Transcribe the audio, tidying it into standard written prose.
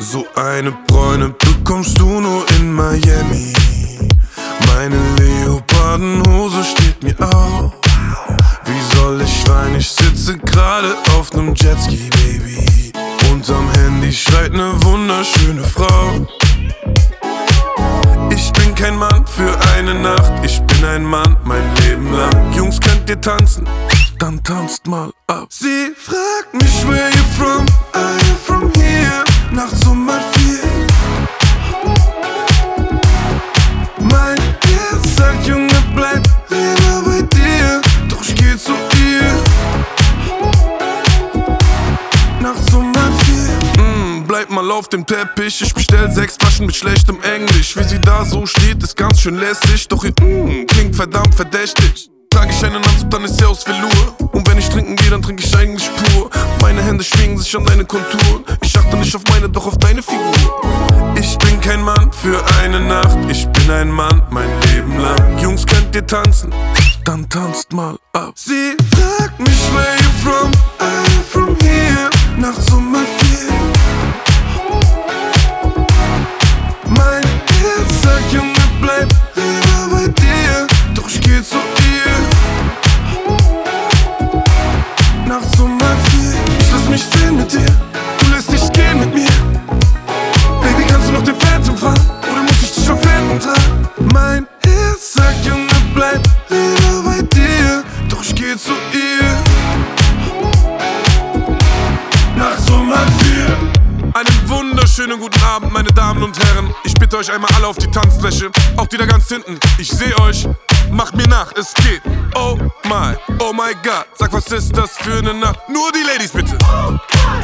So eine Bräune bekommst du nur in Miami. Meine Leopardenhose steht mir auf. Wie soll ich weinen? Ich sitze gerade auf nem Jetski, Baby. Unterm Handy schreit ne wunderschöne Frau. Ich bin kein Mann für eine Nacht, ich bin ein Mann mein Leben lang. Jungs, könnt ihr tanzen? Dann tanzt mal ab. Sie fragt mich, where you from? Are you from here? Nachts um 4. Mein Herz sagt, Junge, bleib lieber bei dir. Doch ich geh zu ihr. Nachts um 4. Bleib mal auf dem Teppich. Ich bestell 6 Flaschen mit schlechtem Englisch. Wie sie da so steht, ist ganz schön lässig. Doch ihr klingt verdammt verdächtig. Trag ich einen Anzug, dann ist sie aus Velour. Und wenn ich trinken gehe, dann trinke ich eigentlich pur. Meine Hände schwingen sich an deine Konturen. Ich achte nicht auf meine, doch auf deine Figur. Ich bin kein Mann für eine Nacht, ich bin ein Mann mein Leben lang. Jungs, könnt ihr tanzen? Dann tanzt mal ab. Sie fragt mich, where you from? Are you from here? Nachts um 4. Mein Herz sagt, Junge, bleib lieber bei dir. Doch ich geh zu ihr. Nachts um 4. Ich lass mich sehen mit dir. Du lässt dich gehen mit mir. Baby, kannst du noch den Phantom fahren? Oder muss ich dich auf Händen tragen? Mein Herz sagt, Junge, bleib lieber bei dir. Doch ich geh zu ihr. Nachts um 4. Einen wunderschönen guten Abend, meine Damen und Herren. Ich bitte euch einmal alle auf die Tanzfläche. Auch die da ganz hinten. Ich seh euch. Macht mir nach, es geht. Oh my God. Sag, was ist das für eine Nacht? Nur die Ladies bitte.